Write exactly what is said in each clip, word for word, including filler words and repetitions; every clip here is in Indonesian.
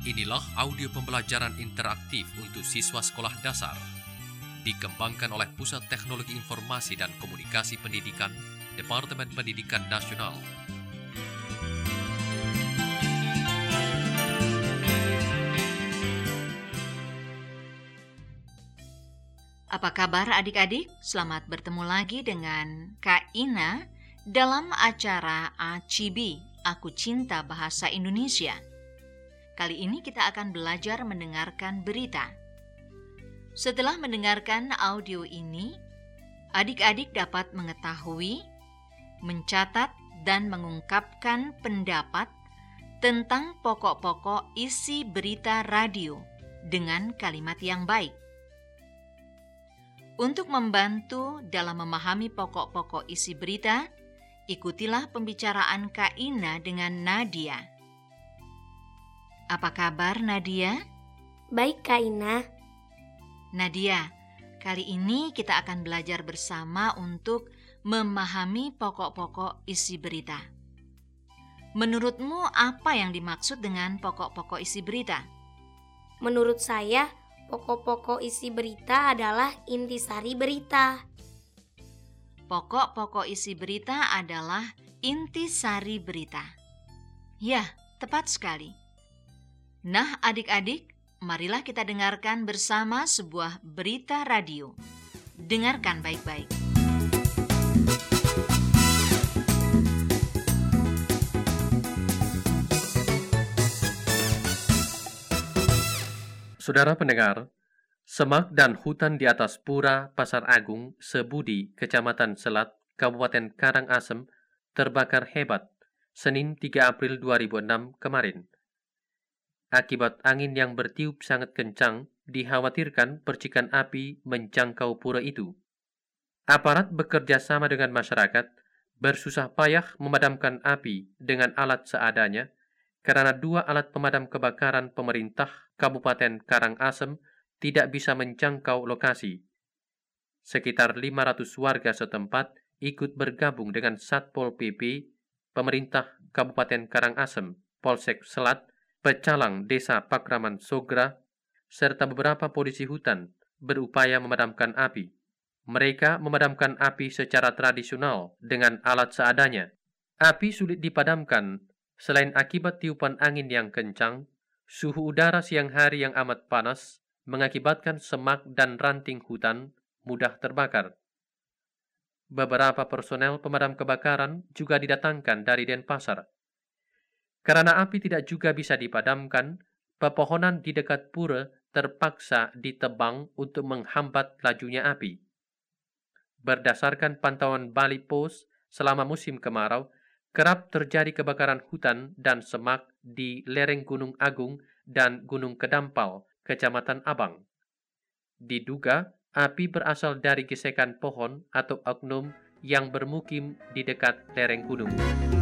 Inilah audio pembelajaran interaktif untuk siswa sekolah dasar. Dikembangkan oleh Pusat Teknologi Informasi dan Komunikasi Pendidikan, Departemen Pendidikan Nasional. Apa kabar adik-adik? Selamat bertemu lagi dengan Kak Ina dalam acara A C I B I, Aku Cinta Bahasa Indonesia. Kali ini kita akan belajar mendengarkan berita. Setelah mendengarkan audio ini, adik-adik dapat mengetahui, mencatat, dan mengungkapkan pendapat tentang pokok-pokok isi berita radio dengan kalimat yang baik. Untuk membantu dalam memahami pokok-pokok isi berita, ikutilah pembicaraan Kak Ina dengan Nadia. Apa kabar, Nadia? Baik, Kak Ina. Nadia, kali ini kita akan belajar bersama untuk memahami pokok-pokok isi berita. Menurutmu apa yang dimaksud dengan pokok-pokok isi berita? Menurut saya, pokok-pokok isi berita adalah intisari berita. Pokok-pokok isi berita adalah intisari berita. Ya, tepat sekali. Nah, adik-adik, marilah kita dengarkan bersama sebuah berita radio. Dengarkan baik-baik. Saudara pendengar, semak dan hutan di atas Pura Pasar Agung, Sebudi, Kecamatan Selat, Kabupaten Karangasem, terbakar hebat Senin tiga April dua ribu enam kemarin. Akibat angin yang bertiup sangat kencang, dikhawatirkan percikan api menjangkau pura itu. Aparat bekerja sama dengan masyarakat, bersusah payah memadamkan api dengan alat seadanya, karena dua alat pemadam kebakaran pemerintah Kabupaten Karangasem tidak bisa menjangkau lokasi. Sekitar lima ratus warga setempat ikut bergabung dengan Satpol P P, pemerintah Kabupaten Karangasem, Polsek Selat, Pecalang Desa Pakraman Sogra, serta beberapa polisi hutan berupaya memadamkan api. Mereka memadamkan api secara tradisional dengan alat seadanya. Api sulit dipadamkan selain akibat tiupan angin yang kencang, suhu udara siang hari yang amat panas mengakibatkan semak dan ranting hutan mudah terbakar. Beberapa personel pemadam kebakaran juga didatangkan dari Denpasar. Karena api tidak juga bisa dipadamkan, pepohonan di dekat pura terpaksa ditebang untuk menghambat lajunya api. Berdasarkan pantauan Bali Pos, selama musim kemarau, kerap terjadi kebakaran hutan dan semak di lereng Gunung Agung dan Gunung Kedampal, Kecamatan Abang. Diduga, api berasal dari gesekan pohon atau oknum yang bermukim di dekat lereng gunung.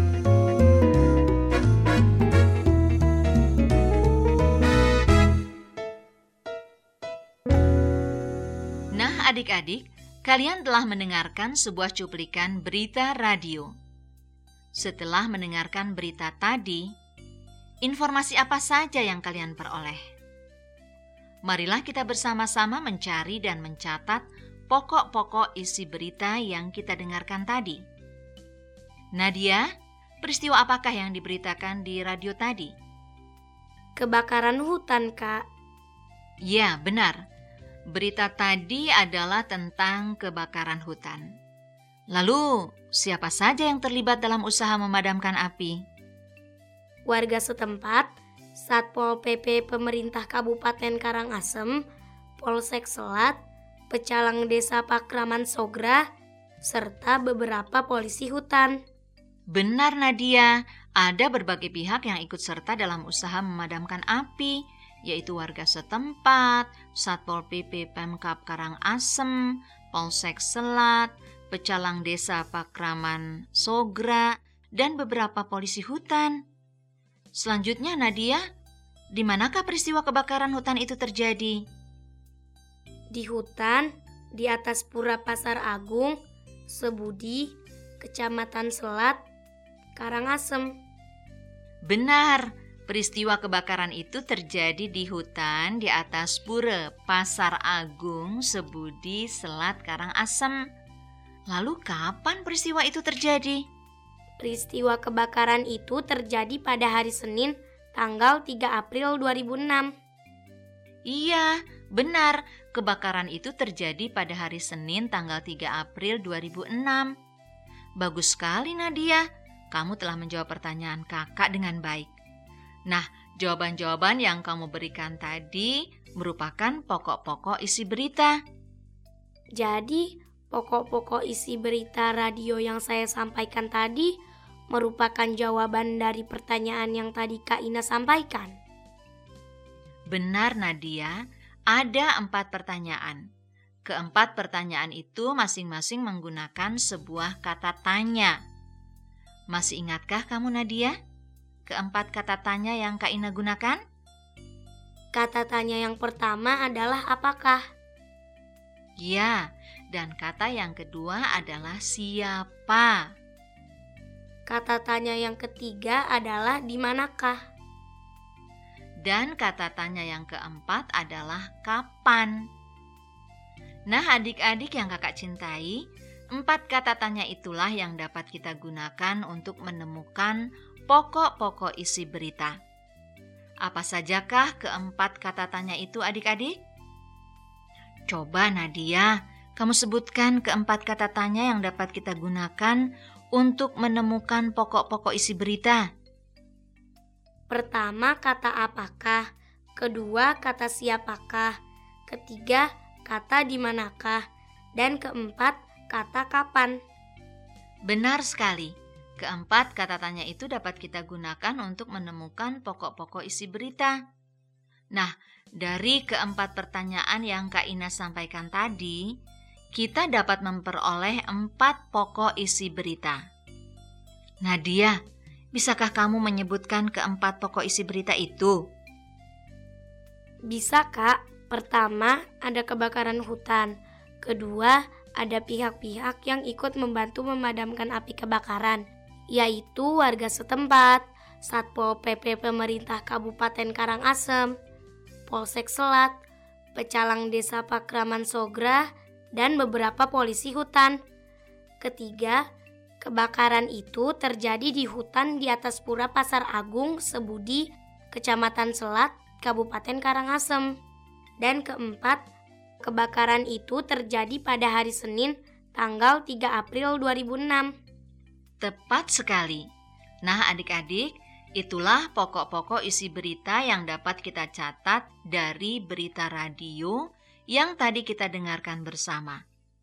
Nah, adik-adik, kalian telah mendengarkan sebuah cuplikan berita radio. Setelah mendengarkan berita tadi, informasi apa saja yang kalian peroleh? Marilah kita bersama-sama mencari dan mencatat pokok-pokok isi berita yang kita dengarkan tadi. Nadia, peristiwa apakah yang diberitakan di radio tadi? Kebakaran hutan, Kak. Ya, benar. Berita tadi adalah tentang kebakaran hutan. Lalu, siapa saja yang terlibat dalam usaha memadamkan api? Warga setempat, Satpol P P Pemerintah Kabupaten Karangasem, Polsek Selat, Pecalang Desa Pakraman Sogra, serta beberapa polisi hutan. Benar, Nadia. Ada berbagai pihak yang ikut serta dalam usaha memadamkan api, yaitu warga setempat, Satpol P P Pemkab Karangasem, Polsek Selat, Pecalang Desa Pakraman Sogra, dan beberapa polisi hutan. Selanjutnya, Nadia, di manakah peristiwa kebakaran hutan itu terjadi? Di hutan, di atas Pura Pasar Agung, Sebudi, Kecamatan Selat, Karangasem. Benar, Peristiwa kebakaran itu terjadi di hutan di atas pura Pasar Agung, Sebudi, Selat Karangasem. Lalu kapan peristiwa itu terjadi? Peristiwa kebakaran itu terjadi pada hari Senin, tanggal tiga April dua ribu enam. Iya, benar. Kebakaran itu terjadi pada hari Senin, tanggal tiga April dua ribu enam. Bagus sekali, Nadia. Kamu telah menjawab pertanyaan kakak dengan baik. Nah, jawaban-jawaban yang kamu berikan tadi merupakan pokok-pokok isi berita. Jadi, pokok-pokok isi berita radio yang saya sampaikan tadi merupakan jawaban dari pertanyaan yang tadi Kak Ina sampaikan. Benar, Nadia. Ada empat pertanyaan. Keempat pertanyaan itu masing-masing menggunakan sebuah kata tanya. Masih ingatkah kamu, Nadia? Keempat kata tanya yang Kak Ina gunakan? Kata tanya yang pertama adalah apakah? Ya, dan kata yang kedua adalah siapa. Kata tanya yang ketiga adalah di manakah? Dan kata tanya yang keempat adalah kapan. Nah, adik-adik yang kakak cintai, empat kata tanya itulah yang dapat kita gunakan untuk menemukan pokok-pokok isi berita. Apa sajakah keempat kata tanya itu, adik-adik? Coba Nadia, kamu sebutkan keempat kata tanya yang dapat kita gunakan untuk menemukan pokok-pokok isi berita. Pertama, kata apakah. Kedua, kata siapakah. Ketiga, kata di manakah. Dan keempat, kata kapan. Benar sekali. Keempat kata tanya itu dapat kita gunakan untuk menemukan pokok-pokok isi berita. Nah, dari keempat pertanyaan yang Kak Ina sampaikan tadi, kita dapat memperoleh empat pokok isi berita. Nadia, bisakah kamu menyebutkan keempat pokok isi berita itu? Bisa, Kak. Pertama, ada kebakaran hutan. Kedua, ada pihak-pihak yang ikut membantu memadamkan api kebakaran, yaitu warga setempat, Satpol P P pemerintah Kabupaten Karangasem, Polsek Selat, Pecalang Desa Pakraman Sogra, dan beberapa polisi hutan. Ketiga, kebakaran itu terjadi di hutan di atas pura Pasar Agung, Sebudi, Kecamatan Selat, Kabupaten Karangasem. Dan keempat, kebakaran itu terjadi pada hari Senin, tanggal tiga April dua ribu enam. Tepat sekali. Nah, adik-adik, itulah pokok-pokok isi berita yang dapat kita catat dari berita radio yang tadi kita dengarkan bersama.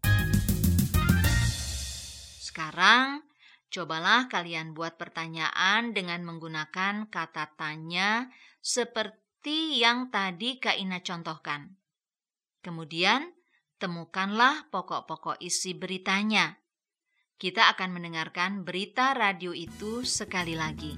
Sekarang, cobalah kalian buat pertanyaan dengan menggunakan kata tanya seperti yang tadi Kak Ina contohkan. Kemudian, temukanlah pokok-pokok isi beritanya. Kita akan mendengarkan berita radio itu sekali lagi.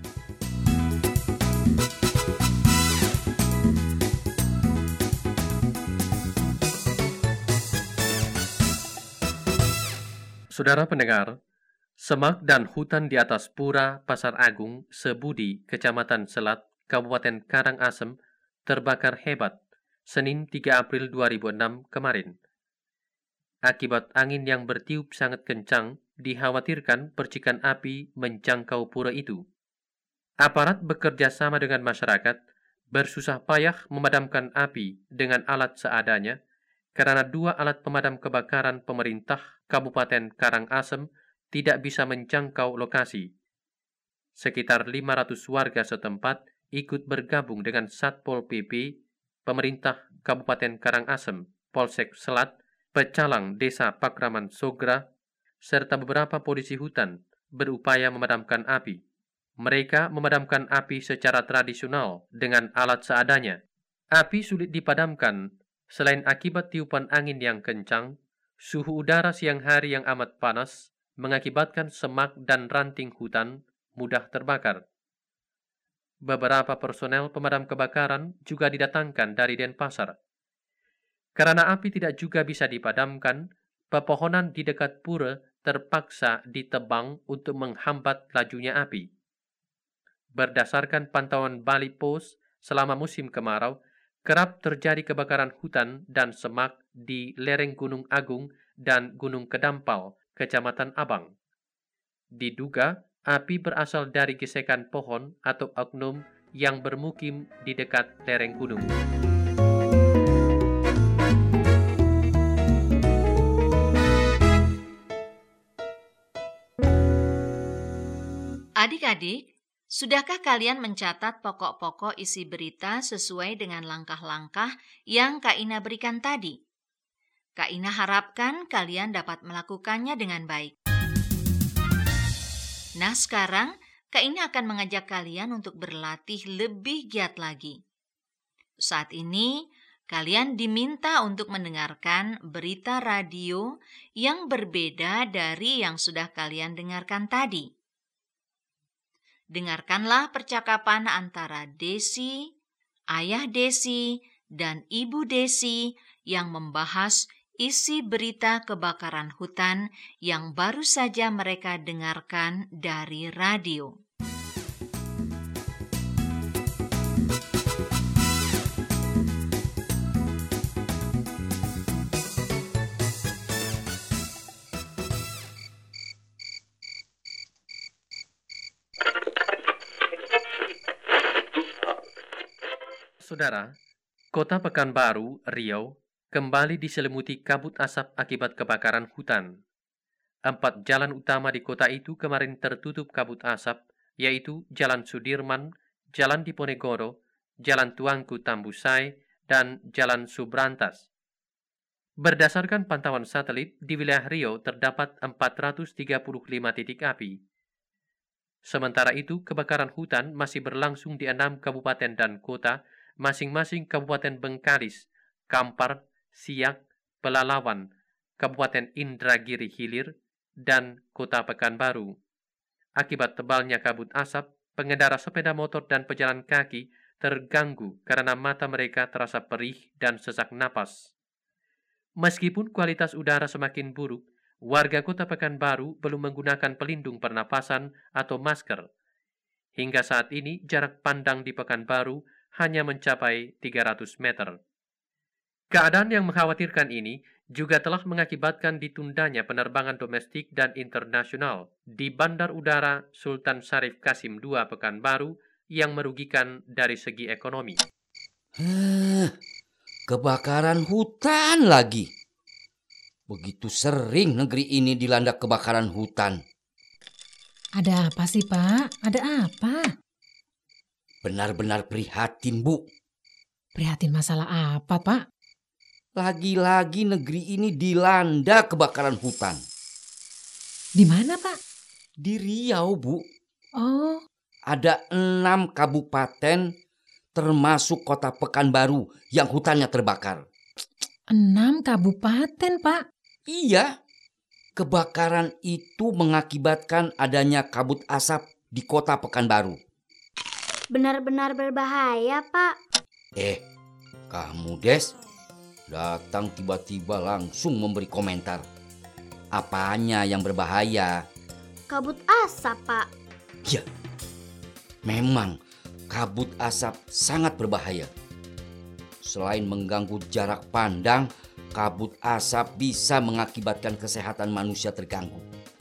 Saudara pendengar, semak dan hutan di atas pura Pasar Agung, Sebudi, Kecamatan Selat, Kabupaten Karangasem terbakar hebat Senin tiga April dua ribu enam kemarin. Akibat angin yang bertiup sangat kencang, dikhawatirkan percikan api menjangkau pura itu. Aparat bekerja sama dengan masyarakat, bersusah payah memadamkan api dengan alat seadanya, karena dua alat pemadam kebakaran pemerintah Kabupaten Karangasem tidak bisa menjangkau lokasi. Sekitar lima ratus warga setempat ikut bergabung dengan Satpol P P, pemerintah Kabupaten Karangasem, Polsek Selat, Pecalang Desa Pakraman Sogra, serta beberapa polisi hutan berupaya memadamkan api. Mereka memadamkan api secara tradisional dengan alat seadanya. Api sulit dipadamkan selain akibat tiupan angin yang kencang, suhu udara siang hari yang amat panas mengakibatkan semak dan ranting hutan mudah terbakar. Beberapa personel pemadam kebakaran juga didatangkan dari Denpasar. Karena api tidak juga bisa dipadamkan, pepohonan di dekat pura terpaksa ditebang untuk menghambat lajunya api. berdasarkan pantauan Bali Post selama musim kemarau, kerap terjadi kebakaran hutan dan semak di lereng Gunung Agung dan Gunung Kedampal, Kecamatan Abang. Diduga api berasal dari gesekan pohon atau oknum yang bermukim di dekat lereng gunung. Adik-adik, sudahkah kalian mencatat pokok-pokok isi berita sesuai dengan langkah-langkah yang Kak Ina berikan tadi? Kak Ina harapkan kalian dapat melakukannya dengan baik. Nah, sekarang Kak Ina akan mengajak kalian untuk berlatih lebih giat lagi. Saat ini, kalian diminta untuk mendengarkan berita radio yang berbeda dari yang sudah kalian dengarkan tadi. Dengarkanlah percakapan antara Desi, Ayah Desi, dan Ibu Desi yang membahas isi berita kebakaran hutan yang baru saja mereka dengarkan dari radio. Saudara, Kota Pekanbaru, Riau, kembali diselimuti kabut asap akibat kebakaran hutan. Empat jalan utama di kota itu kemarin tertutup kabut asap, yaitu Jalan Sudirman, Jalan Diponegoro, Jalan Tuanku Tambusai, dan Jalan Subrantas. Berdasarkan pantauan satelit, di wilayah Riau terdapat empat ratus tiga puluh lima titik api. Sementara itu, kebakaran hutan masih berlangsung di enam kabupaten dan kota, masing-masing Kabupaten Bengkalis, Kampar, Siak, Pelalawan, Kabupaten Indragiri Hilir, dan Kota Pekanbaru. Akibat tebalnya kabut asap, pengendara sepeda motor dan pejalan kaki terganggu karena mata mereka terasa perih dan sesak napas. Meskipun kualitas udara semakin buruk, warga Kota Pekanbaru belum menggunakan pelindung pernapasan atau masker. Hingga saat ini, jarak pandang di Pekanbaru hanya mencapai tiga ratus meter. Keadaan yang mengkhawatirkan ini juga telah mengakibatkan ditundanya penerbangan domestik dan internasional di Bandar Udara Sultan Syarif Kasim kedua Pekanbaru yang merugikan dari segi ekonomi. Heh, kebakaran hutan lagi. Begitu sering negeri ini dilanda kebakaran hutan. Ada apa sih, Pak? Ada apa? Benar-benar prihatin, Bu. Prihatin masalah apa, Pak? Lagi-lagi negeri ini dilanda kebakaran hutan. Di mana, Pak? Di Riau, Bu. Oh. Ada enam kabupaten termasuk Kota Pekanbaru yang hutannya terbakar. Enam kabupaten, Pak? Iya. Kebakaran itu mengakibatkan adanya kabut asap di Kota Pekanbaru. Benar-benar berbahaya, Pak. Eh, kamu Des, datang tiba-tiba langsung memberi komentar. Apanya yang berbahaya? Kabut asap, Pak. Ya, memang kabut asap sangat berbahaya. Selain mengganggu jarak pandang, kabut asap bisa mengakibatkan kesehatan manusia terganggu.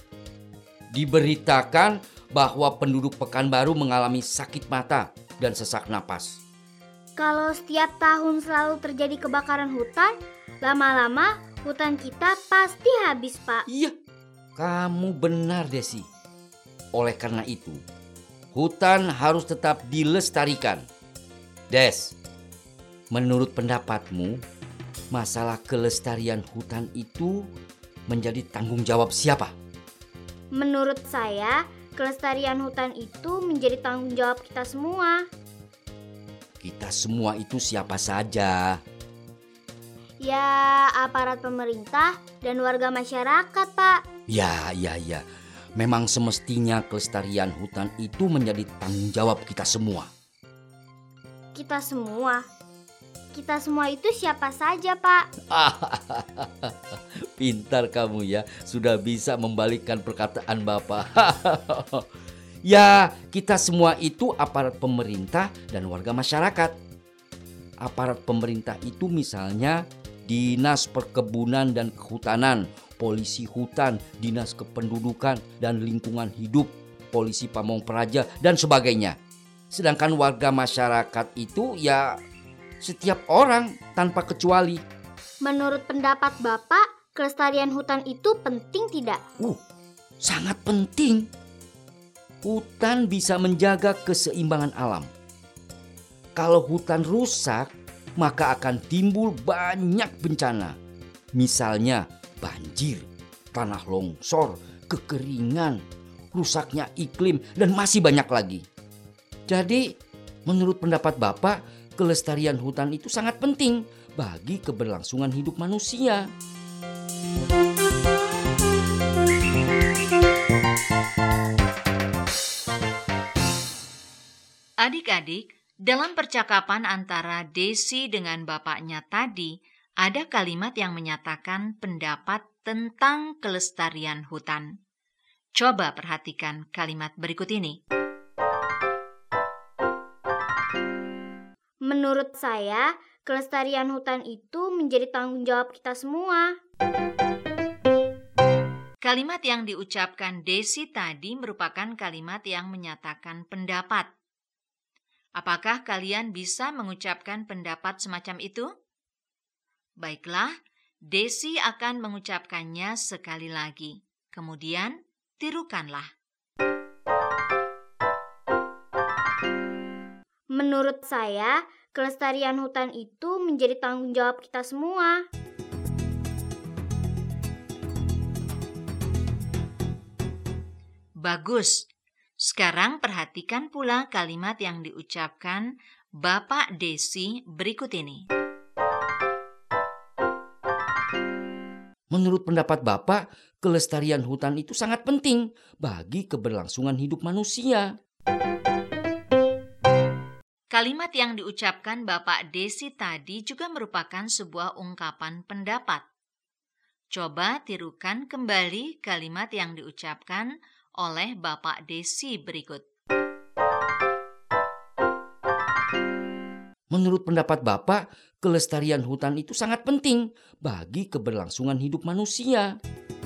Diberitakan bahwa penduduk Pekanbaru mengalami sakit mata dan sesak napas. Kalau setiap tahun selalu terjadi kebakaran hutan, lama-lama hutan kita pasti habis, Pak. Iya, kamu benar, Desi. Oleh karena itu, hutan harus tetap dilestarikan. Des, menurut pendapatmu, masalah kelestarian hutan itu menjadi tanggung jawab siapa? Menurut saya, kelestarian hutan itu menjadi tanggung jawab kita semua. Kita semua itu siapa saja? Ya, aparat pemerintah dan warga masyarakat, Pak. Ya, ya, ya. Memang semestinya kelestarian hutan itu menjadi tanggung jawab kita semua. Kita semua? Kita semua itu siapa saja, Pak? Pintar kamu ya, sudah bisa membalikkan perkataan Bapak. Ya, kita semua itu aparat pemerintah dan warga masyarakat. Aparat pemerintah itu misalnya Dinas Perkebunan dan Kehutanan, Polisi Hutan, Dinas Kependudukan dan Lingkungan Hidup, Polisi Pamong Praja, dan sebagainya. Sedangkan warga masyarakat itu ya setiap orang tanpa kecuali. Menurut pendapat Bapak, kelestarian hutan itu penting tidak? Uh, sangat penting. Hutan bisa menjaga keseimbangan alam. Kalau hutan rusak, maka akan timbul banyak bencana. Misalnya banjir, tanah longsor, kekeringan, rusaknya iklim, dan masih banyak lagi. Jadi, menurut pendapat Bapak, kelestarian hutan itu sangat penting bagi keberlangsungan hidup manusia. Adik-adik, dalam percakapan antara Desi dengan bapaknya tadi, ada kalimat yang menyatakan pendapat tentang kelestarian hutan. Coba perhatikan kalimat berikut ini. Menurut saya, kelestarian hutan itu menjadi tanggung jawab kita semua. Kalimat yang diucapkan Desi tadi merupakan kalimat yang menyatakan pendapat. Apakah kalian bisa mengucapkan pendapat semacam itu? Baiklah, Desi akan mengucapkannya sekali lagi. Kemudian, tirukanlah. Menurut saya, kelestarian hutan itu menjadi tanggung jawab kita semua. Bagus. Sekarang perhatikan pula kalimat yang diucapkan Bapak Desi berikut ini. Menurut pendapat Bapak, kelestarian hutan itu sangat penting bagi keberlangsungan hidup manusia. Kalimat yang diucapkan Bapak Desi tadi juga merupakan sebuah ungkapan pendapat. Coba tirukan kembali kalimat yang diucapkan oleh Bapak Desi berikut. Menurut pendapat Bapak, kelestarian hutan itu sangat penting bagi keberlangsungan hidup manusia.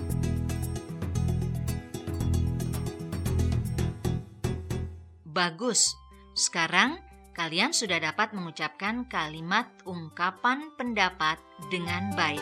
Bagus. Sekarang kalian sudah dapat mengucapkan kalimat ungkapan pendapat dengan baik.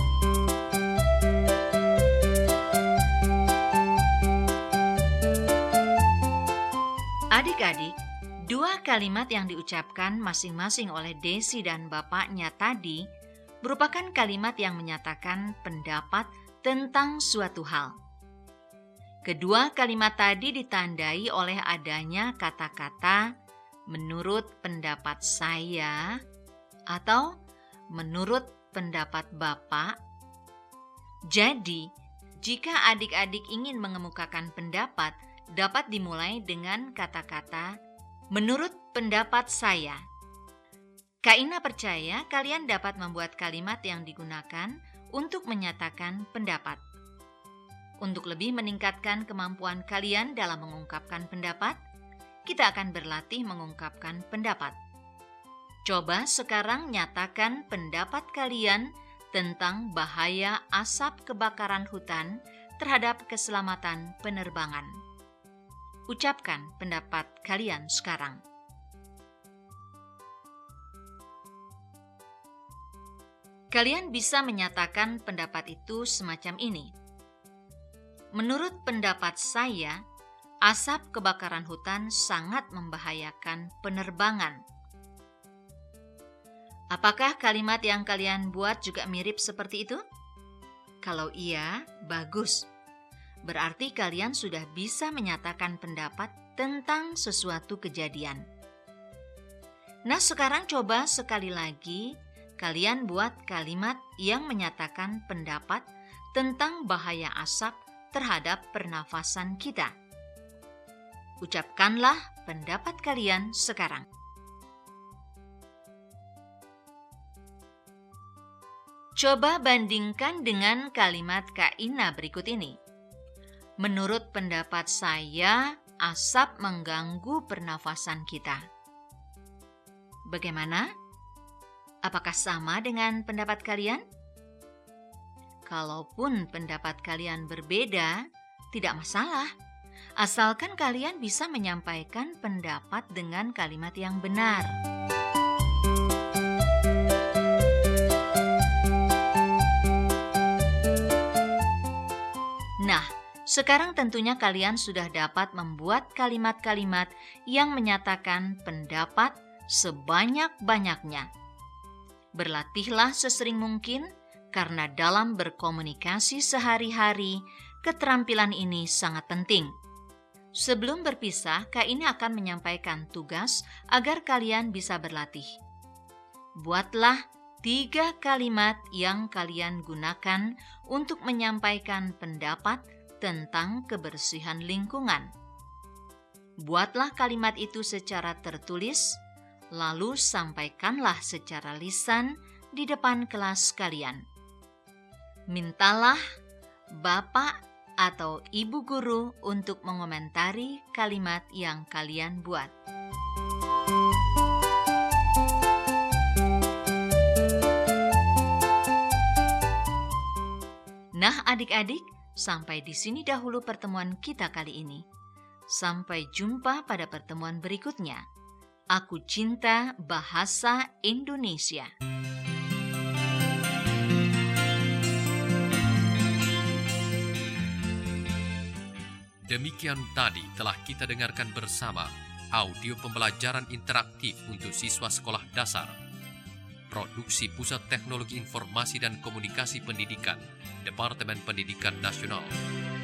Adik-adik, dua kalimat yang diucapkan masing-masing oleh Desi dan bapaknya tadi merupakan kalimat yang menyatakan pendapat tentang suatu hal. Kedua kalimat tadi ditandai oleh adanya kata-kata menurut pendapat saya atau menurut pendapat Bapak. Jadi, jika adik-adik ingin mengemukakan pendapat, dapat dimulai dengan kata-kata menurut pendapat saya. Kak Ina percaya kalian dapat membuat kalimat yang digunakan untuk menyatakan pendapat. Untuk lebih meningkatkan kemampuan kalian dalam mengungkapkan pendapat, kita akan berlatih mengungkapkan pendapat. Coba sekarang nyatakan pendapat kalian tentang bahaya asap kebakaran hutan terhadap keselamatan penerbangan. Ucapkan pendapat kalian sekarang. Kalian bisa menyatakan pendapat itu semacam ini. Menurut pendapat saya, asap kebakaran hutan sangat membahayakan penerbangan. Apakah kalimat yang kalian buat juga mirip seperti itu? Kalau iya, bagus. Berarti kalian sudah bisa menyatakan pendapat tentang sesuatu kejadian. Nah, sekarang coba sekali lagi kalian buat kalimat yang menyatakan pendapat tentang bahaya asap terhadap pernafasan kita. Ucapkanlah pendapat kalian sekarang. Coba bandingkan dengan kalimat Kak Ina berikut ini. Menurut pendapat saya, asap mengganggu pernafasan kita. Bagaimana? Apakah sama dengan pendapat kalian? Kalaupun pendapat kalian berbeda, tidak masalah. Asalkan kalian bisa menyampaikan pendapat dengan kalimat yang benar. Nah, sekarang tentunya kalian sudah dapat membuat kalimat-kalimat yang menyatakan pendapat sebanyak-banyaknya. Berlatihlah sesering mungkin, karena dalam berkomunikasi sehari-hari, keterampilan ini sangat penting. Sebelum berpisah, Kak Ina akan menyampaikan tugas agar kalian bisa berlatih. Buatlah tiga kalimat yang kalian gunakan untuk menyampaikan pendapat tentang kebersihan lingkungan. Buatlah kalimat itu secara tertulis, lalu sampaikanlah secara lisan di depan kelas kalian. Mintalah Bapak atau Ibu Guru untuk mengomentari kalimat yang kalian buat. Nah, adik-adik, sampai di sini dahulu pertemuan kita kali ini. Sampai jumpa pada pertemuan berikutnya. Aku cinta bahasa Indonesia. Demikian tadi telah kita dengarkan bersama audio pembelajaran interaktif untuk siswa sekolah dasar. Produksi Pusat Teknologi Informasi dan Komunikasi Pendidikan, Departemen Pendidikan Nasional.